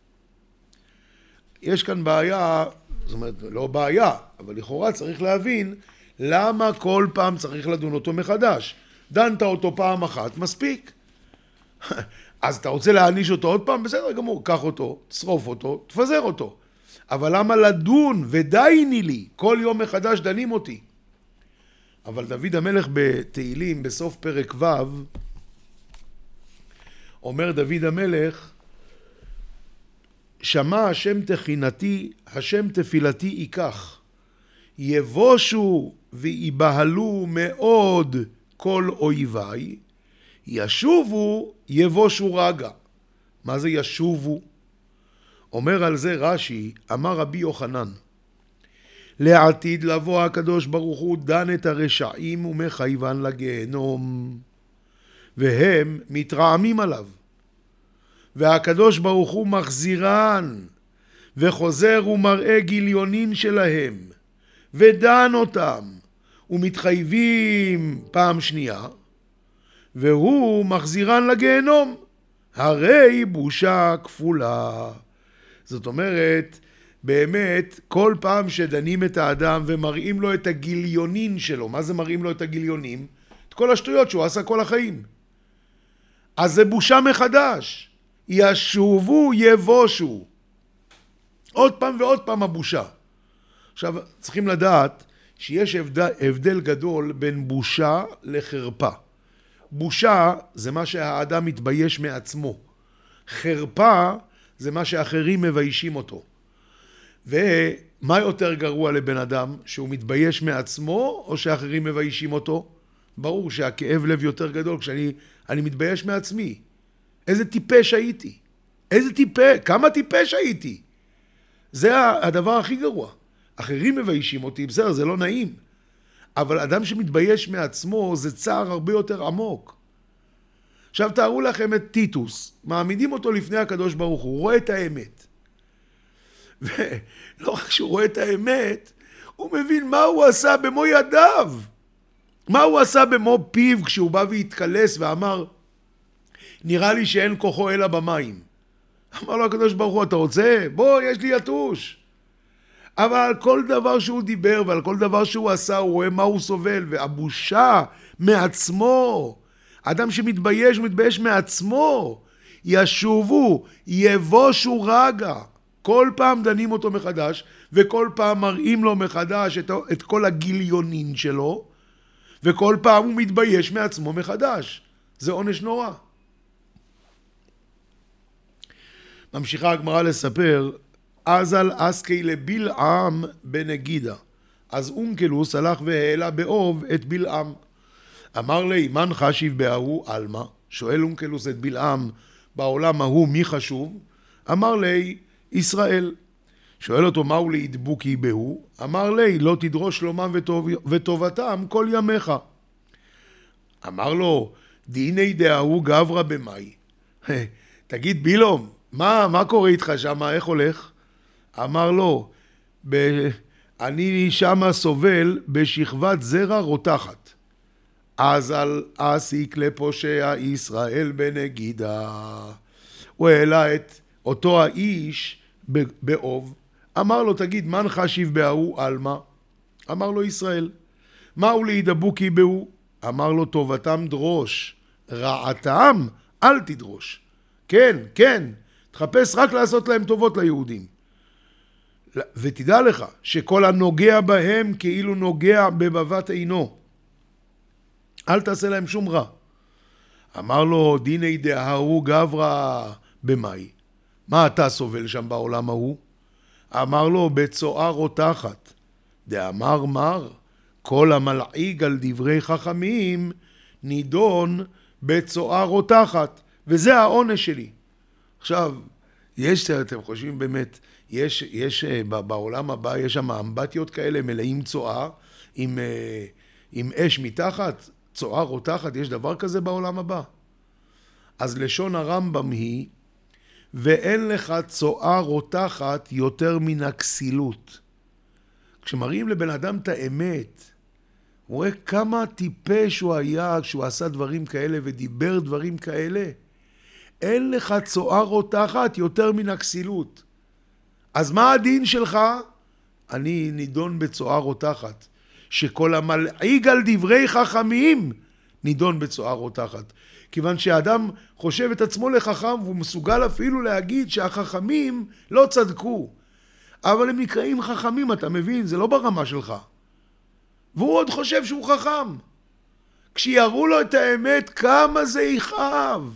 יש כאן בעיה, זאת אומרת, לא בעיה, אבל לכאורה צריך להבין למה כל פעם צריך לדון אותו מחדש. דנת אותו פעם אחת, מספיק. אז אתה רוצה להעניש אותו עוד פעם? בסדר גמור, קח אותו, שרוף אותו, תפזר אותו. אבל למה לדון ודייני לי? כל יום מחדש דנים אותי. אבל דוד המלך בתהילים, בסוף פרק ו', אומר דוד המלך, שמע השם תחינתי, השם תפילתי ייקח. יבושו ויבהלו מאוד כל אויביי, ישובו יבושו רגע. מה זה ישובו? אומר על זה רש"י, אמר רבי יוחנן, לעתיד לבוא הקדוש ברוך הוא דן את הרשעים ומחייבן לגיהנום, והם מתרעמים עליו. והקדוש ברוך הוא מחזירן, וחוזר ומראה גיליונין שלהם, ודן אותם, ומתחייבים פעם שנייה, והוא מחזירן לגיהנום, הרי בושה כפולה. זאת אומרת, באמת, כל פעם שדנים את האדם ומראים לו את הגיליונין שלו, מה זה מראים לו את הגיליונים? את כל השטויות שהוא עשה כל החיים. אז זה בושה מחדש. ישובו יבושו. עוד פעם ועוד פעם הבושה. עכשיו, צריכים לדעת שיש הבדל, הבדל גדול בין בושה לחרפה. בושה זה מה שהאדם מתבייש מעצמו. חרפה זה מה שאחרים מביישים אותו. ומה יותר גרוע לבן אדם? שהוא מתבייש מעצמו או שאחרים מביישים אותו? ברור שהכאב לב יותר גדול כשאני אני מתבייש מעצמי. איזה טיפש הייתי. איזה טיפש, כמה טיפש הייתי. זה הדבר הכי גרוע. אחרים מביישים אותי, בסדר, זה לא נעים. אבל אדם שמתבייש מעצמו זה צער הרבה יותר עמוק. עכשיו תארו לכם את טיטוס, מעמידים אותו לפני הקדוש ברוך הוא, הוא רואה את האמת. ולא רק שהוא רואה את האמת, הוא מבין מה הוא עשה במו ידיו. מה הוא עשה במו פיו כשהוא בא והתקלס ואמר, נראה לי שאין כוחו אלא במים. אמר לו הקדוש ברוך הוא, אתה רוצה? בוא, יש לי יתוש. אבל על כל דבר שהוא דיבר ועל כל דבר שהוא עשה, הוא רואה מה הוא סובל, והבושה מעצמו, אדם שמתבייש, הוא מתבייש מעצמו, ישובו, יבושו רגע. כל פעם דנים אותו מחדש, וכל פעם מראים לו מחדש את, את כל הגיליונין שלו, וכל פעם הוא מתבייש מעצמו מחדש. זה עונש נורא. ממשיכה הגמרא לספר, אזל אסקי לבלעם בנגידה. אז אונקלוס הלך והעלה באוב את בלעם. אמר לי, מן חשיב בהוא אלמה? שואל אונקלוס את בלעם, בעולם ההוא מי חשוב? אמר לי, ישראל. שואל אותו, מהו להדבוקי בהוא? אמר לי, לא תדרוש שלומם וטוב, וטובתם כל ימיך. אמר לו, דיני דהוא גברא במאי. תגיד בילום, מה, מה קורה איתך שם? איך הולך? אמר לו, ב... אני שמה סובל בשכבת זרע רותחת. אז על אסיק לפושע ישראל בנגידה. הוא העלה את אותו האיש באוב. אמר לו, תגיד, מן חשיב בהוא אלמה? אמר לו, ישראל. מהו להידבוקי בהוא? אמר לו, טובתם דרוש, רעתם אל תדרוש. כן, כן, תחפש רק לעשות להם טובות ליהודים. ותדע לך שכל הנוגע בהם כאילו נוגע בבבת עינו. אל תעשה להם שום רע. אמר לו, דיני דהוא גברא במאי. מה אתה סובל שם בעולם ההוא? אמר לו, בצועה רותחת. דאמר מר, כל המלעיג על דברי חכמים נידון בצועה רותחת. וזה העונש שלי. עכשיו, יש, אתם חושבים באמת, יש, יש בעולם הבא, יש שם אמבטיות כאלה מלאים צועה, עם, עם אש מתחת, צועה רותחת, יש דבר כזה בעולם הבא. אז לשון הרמב"ם היא, ואין לך צועה רותחת יותר מן הכסילות. כשמראים לבן אדם את האמת, הוא רואה כמה טיפש הוא היה כשהוא עשה דברים כאלה ודיבר דברים כאלה. אין לך צועה רותחת יותר מן הכסילות. אז מה הדין שלך? אני נידון בצועה רותחת. שכל המלעיג על דברי חכמים נידון בצועה רותחת. כיוון שהאדם חושב את עצמו לחכם והוא מסוגל אפילו להגיד שהחכמים לא צדקו. אבל הם נקראים חכמים, אתה מבין? זה לא ברמה שלך. והוא עוד חושב שהוא חכם. כשיראו לו את האמת, כמה זה יכאב.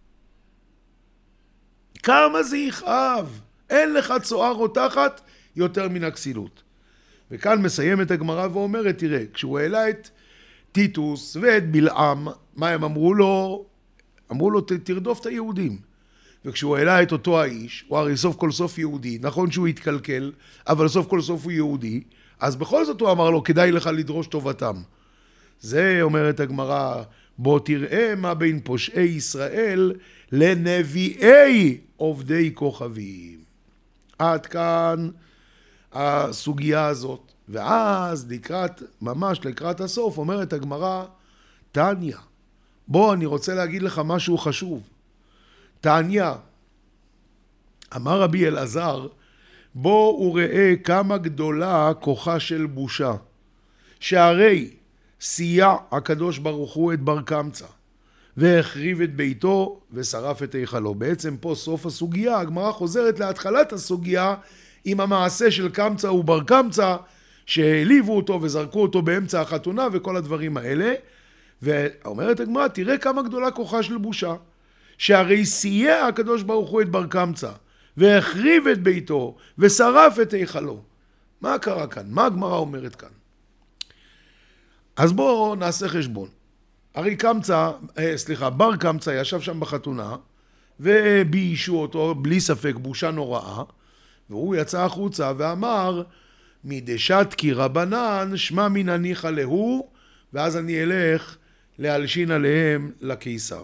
כמה זה יכאב. אין לך צועה רותחת יותר מן הכסילות. וכאן מסיימת הגמרא ואומרת, תראה, כשהוא העלה את טיטוס ואת בלעם, מה הם אמרו לו? אמרו לו, תרדוף את היהודים. וכשהוא העלה את אותו האיש, הוא הרי סוף כל סוף יהודי, נכון שהוא התקלקל, אבל סוף כל סוף הוא יהודי, אז בכל זאת הוא אמר לו, כדאי לך לדרוש טובתם. זה אומרת הגמרא, בוא תראה מה בין פושעי ישראל לנביאי עובדי כוכבים. עד כאן הסוגיה הזאת. ואז לקראת, ממש לקראת הסוף, אומרת הגמרא, תניא, בוא אני רוצה להגיד לך משהו חשוב. תניא, אמר רבי אלעזר, בוא וראה כמה גדולה כוחה של בושה. שהרי סייע הקדוש ברוך הוא את בר קמצא, והחריב את ביתו ושרף את היכלו. בעצם פה סוף הסוגיה, הגמרא חוזרת להתחלת הסוגיה, עם המעשה של קמצא ובר קמצא, שהעליבו אותו וזרקו אותו באמצע החתונה וכל הדברים האלה. ואומרת הגמרא, תראה כמה גדולה כוחה של בושה, שהרי סייע הקדוש ברוך הוא את בר קמצא, והחריב את ביתו, ושרף את היכלו. מה קרה כאן? מה הגמרא אומרת כאן? אז בואו נעשה חשבון. הרי קמצא, סליחה, בר קמצא ישב שם בחתונה, וביישו אותו בלי ספק בושה נוראה, והוא יצא החוצה ואמר, מדשתקי רבנן, שמע מן הניחא להו, ואז אני אלך להלשין עליהם לקיסר.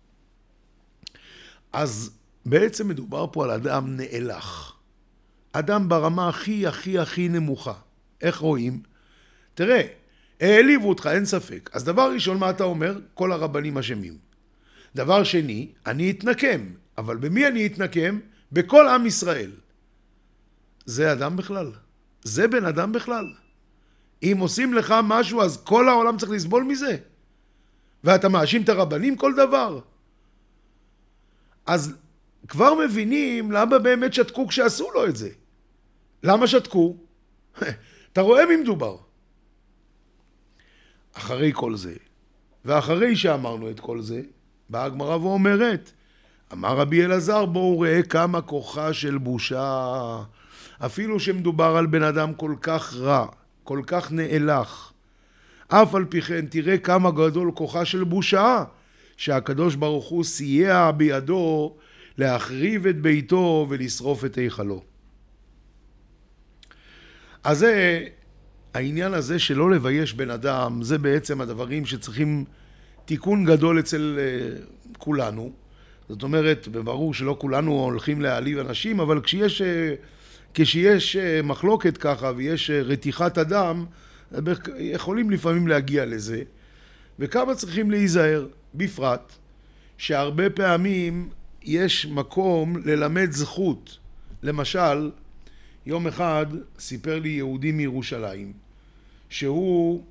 אז בעצם מדובר פה על אדם נאלח. אדם ברמה הכי הכי הכי נמוכה. איך רואים? תראה, העליבו אותך, אין ספק. אז דבר ראשון, מה אתה אומר? כל הרבנים אשמים. דבר שני, אני אתנקם. אבל במי אני אתנקם? בכל עם ישראל. זה אדם בכלל. זה בן אדם בכלל. אם עושים לך משהו, אז כל העולם צריך לסבול מזה. ואתה מאשים את הרבנים כל דבר. אז כבר מבינים למה באמת שתקו כשעשו לו את זה. למה שתקו? אתה רואה מי מדובר. אחרי כל זה, ואחרי שאמרנו את כל זה, באה הגמרא ואומרת, אמר רבי אלעזר, בואו ראה כמה כוחה של בושה, אפילו שמדובר על בן אדם כל כך רע, כל כך נאלח, אף על פי כן תראה כמה גדול כוחה של בושה, שהקדוש ברוך הוא סייע בידו להחריב את ביתו ולשרוף את היכלו. אז זה, העניין הזה שלא לבייש בן אדם, זה בעצם הדברים שצריכים תיקון גדול אצל uh, כולנו. זאת אומרת, ברור שלא כולנו הולכים להעליב אנשים, אבל כשיש, uh, כשיש uh, מחלוקת ככה ויש uh, רתיחת אדם, יכולים לפעמים להגיע לזה. וכמה צריכים להיזהר, בפרט, שהרבה פעמים יש מקום ללמד זכות. למשל, יום אחד סיפר לי יהודי מירושלים, שהוא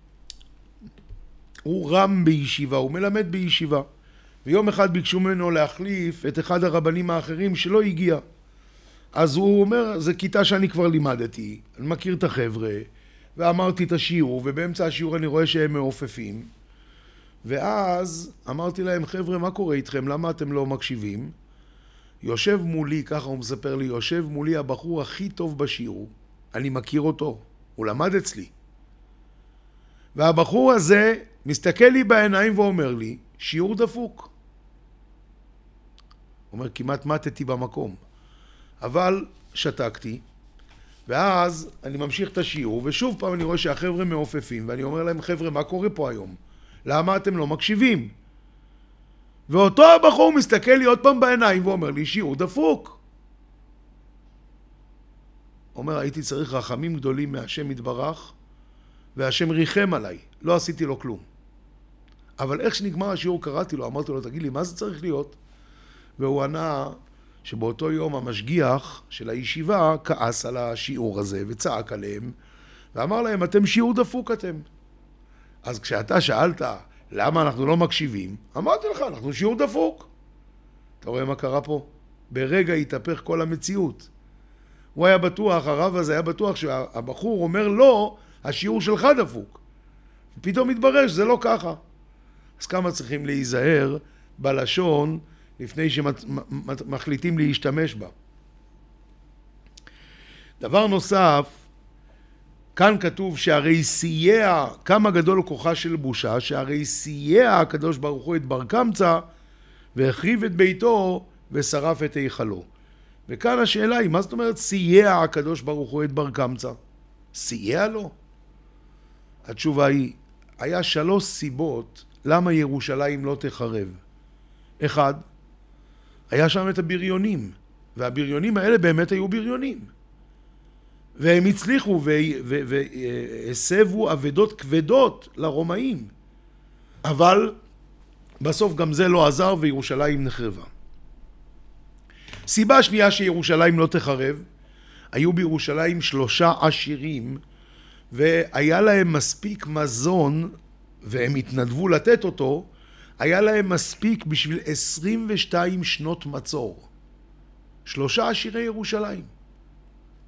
הוא רם בישיבה, הוא מלמד בישיבה. ויום אחד ביקשו ממנו להחליף את אחד הרבנים האחרים שלא הגיע. אז הוא אומר, זה כיתה שאני כבר לימדתי, אני מכיר את החבר'ה, ואמרתי את השיעור, ובאמצע השיעור אני רואה שהם מעופפים. ואז אמרתי להם, חבר'ה, מה קורה איתכם? למה אתם לא מקשיבים? יושב מולי, ככה הוא מספר לי, יושב מולי הבחור הכי טוב בשיעור. אני מכיר אותו, הוא למד אצלי. והבחור הזה מסתכל לי בעיניים ואומר לי, שיעור דפוק. הוא אומר, כמעט מתתי במקום. אבל שתקתי, ואז אני ממשיך את השיעור, ושוב פעם אני רואה שהחבר'ה מעופפים, ואני אומר להם, חבר'ה, מה קורה פה היום? למה אתם לא מקשיבים? ואותו הבחור מסתכל לי עוד פעם בעיניים ואומר לי, שיעור דפוק. אומר, הייתי צריך רחמים גדולים מהשם יתברך, והשם ריחם עליי, לא עשיתי לו כלום. אבל איך שנגמר השיעור קראתי לו, אמרתי לו, תגיד לי, מה זה צריך להיות? והוא ענה שבאותו יום המשגיח של הישיבה כעס על השיעור הזה וצעק עליהם, ואמר להם, אתם שיעור דפוק אתם. אז כשאתה שאלת למה אנחנו לא מקשיבים, אמרתי לך, אנחנו שיעור דפוק. אתה רואה מה קרה פה? ברגע התהפך כל המציאות. הוא היה בטוח, הרב הזה היה בטוח שהבחור אומר לו, השיעור שלך דפוק. פתאום מתברר שזה לא ככה. אז כמה צריכים להיזהר בלשון לפני שמחליטים להשתמש בה. דבר נוסף, כאן כתוב שהרי סייע, כמה גדול כוחה של בושה, שהרי סייע הקדוש ברוך הוא את בר קמצא, והחריב את ביתו ושרף את היכלו. וכאן השאלה היא, מה זאת אומרת סייע הקדוש ברוך הוא את בר קמצא? סייע לו? התשובה היא, היה שלוש סיבות למה ירושלים לא תחרב. אחד, היה שם את הבריונים, והבריונים האלה באמת היו בריונים. והם הצליחו והסבו עבדות כבדות לרומאים. אבל בסוף גם זה לא עזר וירושלים נחרבה. סיבה שנייה שירושלים לא תחרב, היו בירושלים שלושה עשירים, והיה להם מספיק מזון, והם התנדבו לתת אותו, היה להם מספיק בשביל עשרים ושתיים שנות מצור. שלושה עשירי ירושלים.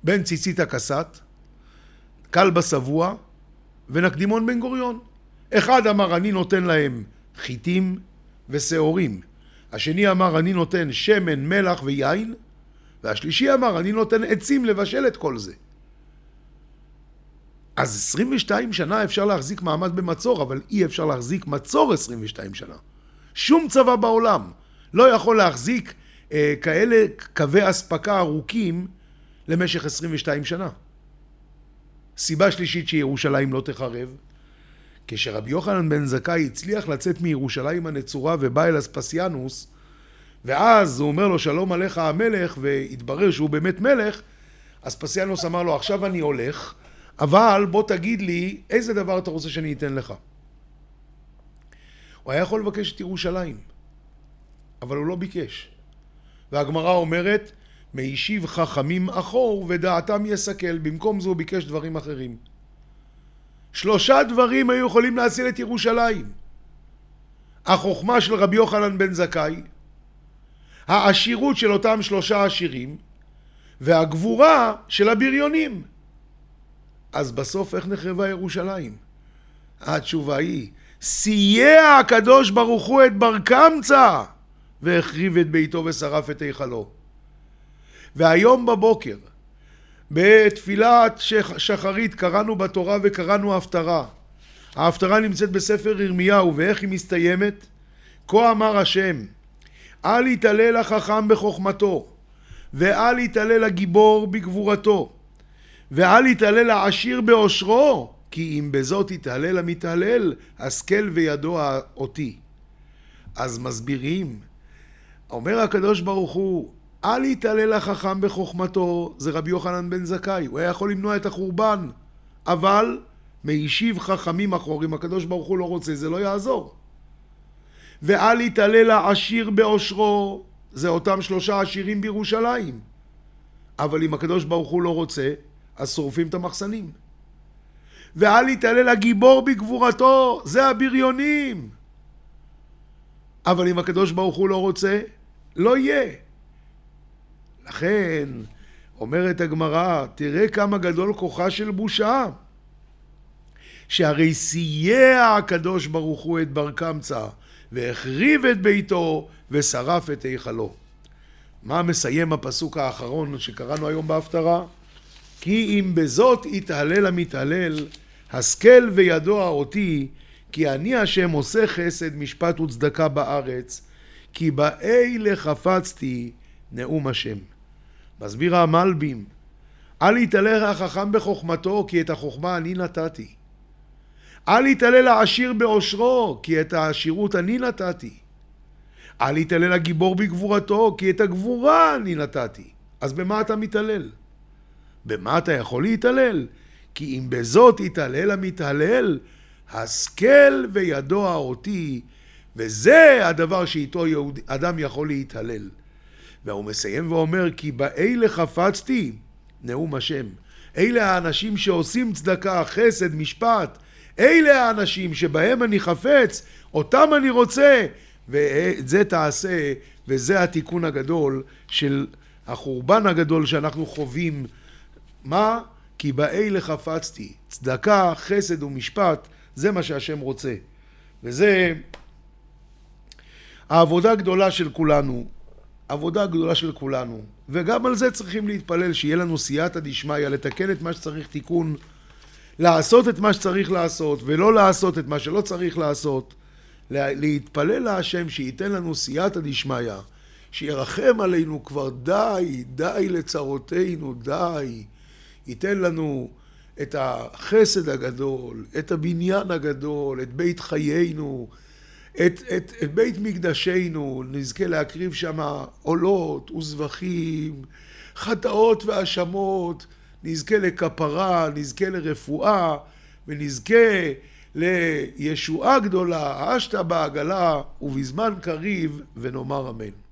בן ציצית הכסת, כלבא שבוע ונקדימון בן גוריון. אחד אמר אני נותן להם חיטים ושעורים, השני אמר אני נותן שמן, מלח ויין, והשלישי אמר אני נותן עצים לבשל את כל זה. אז עשרים ושתיים שנה אפשר להחזיק מעמד במצור, אבל אי אפשר להחזיק מצור עשרים ושתיים שנה. שום צבא בעולם לא יכול להחזיק אה, כאלה קווי אספקה ארוכים למשך עשרים ושתיים שנה. סיבה שלישית שירושלים לא תחרב, כשרבי יוחנן בן זכאי הצליח לצאת מירושלים הנצורה ובא אל אספסיאנוס, ואז הוא אומר לו שלום עליך המלך, והתברר שהוא באמת מלך, אספסיאנוס אמר לו עכשיו אני הולך, אבל בוא תגיד לי איזה דבר אתה רוצה שאני אתן לך. הוא היה יכול לבקש את ירושלים, אבל הוא לא ביקש. והגמרא אומרת, מישיב חכמים אחור ודעתם יסכל, במקום זה הוא ביקש דברים אחרים. שלושה דברים היו יכולים להציל את ירושלים. החוכמה של רבי יוחנן בן זכאי, העשירות של אותם שלושה עשירים, והגבורה של הבריונים. אז בסוף איך נחרבה ירושלים? התשובה היא, סייע הקדוש ברוך הוא את בר קמצא, והחריב את ביתו ושרף את היכלו. והיום בבוקר, בתפילת שחרית, קראנו בתורה וקראנו הפטרה. ההפטרה נמצאת בספר ירמיהו, ואיך היא מסתיימת? כה אמר השם, אל יתהלל החכם בחוכמתו, ואל יתהלל הגיבור בגבורתו, ואל יתהלל העשיר בעושרו, כי אם בזאת יתהלל המתהלל, השכל וידוע אותי. אז מסבירים, אומר הקדוש ברוך הוא, אל יתהלל החכם בחוכמתו, זה רבי יוחנן בן זכאי, הוא היה יכול למנוע את החורבן, אבל מישיב חכמים אחורים, הקדוש ברוך הוא לא רוצה, זה לא יעזור. ואל יתהלל העשיר בעושרו, זה אותם שלושה עשירים בירושלים, אבל אם הקדוש ברוך הוא לא רוצה, אז שורפים את המחסנים. ואל יתהלל הגיבור בגבורתו, זה הבריונים, אבל אם הקדוש ברוך הוא לא רוצה, לא יהיה. לכן אומרת הגמרא, תראה כמה גדול כוחה של בושה, שהרי סייע הקדוש ברוך הוא את בר קמצא, והחריב את ביתו ושרף את היכלו. מה מסיים הפסוק האחרון שקראנו היום בהפטרה? כי אם בזאת יתהלל המתהלל, השכל וידוע אותי, כי אני השם עושה חסד משפט וצדקה בארץ, כי באלה חפצתי נאום השם. מסביר המלבים, אל יתהלל החכם בחוכמתו, כי את החוכמה אני נתתי. אל יתהלל העשיר בעושרו, כי את העשירות אני נתתי. אל יתהלל הגיבור בגבורתו, כי את הגבורה אני נתתי. אז במה אתה מתהלל? במה אתה יכול להתהלל? כי אם בזאת יתהלל המתהלל, השכל וידוע אותי, וזה הדבר שאיתו יהוד, אדם יכול להתהלל. והוא מסיים ואומר, כי באלה חפצתי נאום השם. אלה האנשים שעושים צדקה, חסד, משפט, אלה האנשים שבהם אני חפץ, אותם אני רוצה, ואת זה תעשה, וזה התיקון הגדול של החורבן הגדול שאנחנו חווים. מה? כי באלה חפצתי, צדקה, חסד ומשפט, זה מה שהשם רוצה. וזה העבודה הגדולה של כולנו, עבודה גדולה של כולנו, וגם על זה צריכים להתפלל, שיהיה לנו סייעתא דשמיא, לתקן את מה שצריך תיקון, לעשות את מה שצריך לעשות, ולא לעשות את מה שלא צריך לעשות, להתפלל להשם שייתן לנו סייעתא דשמיא, שירחם עלינו כבר, די, די לצרותינו, די, ייתן לנו את החסד הגדול, את הבניין הגדול, את בית חיינו, את, את, את בית מקדשנו, נזכה להקריב שם עולות וזבחים, חטאות והאשמות, נזכה לכפרה, נזכה לרפואה, ונזכה לישועה גדולה, השתא בעגלה, ובזמן קריב, ונאמר אמן.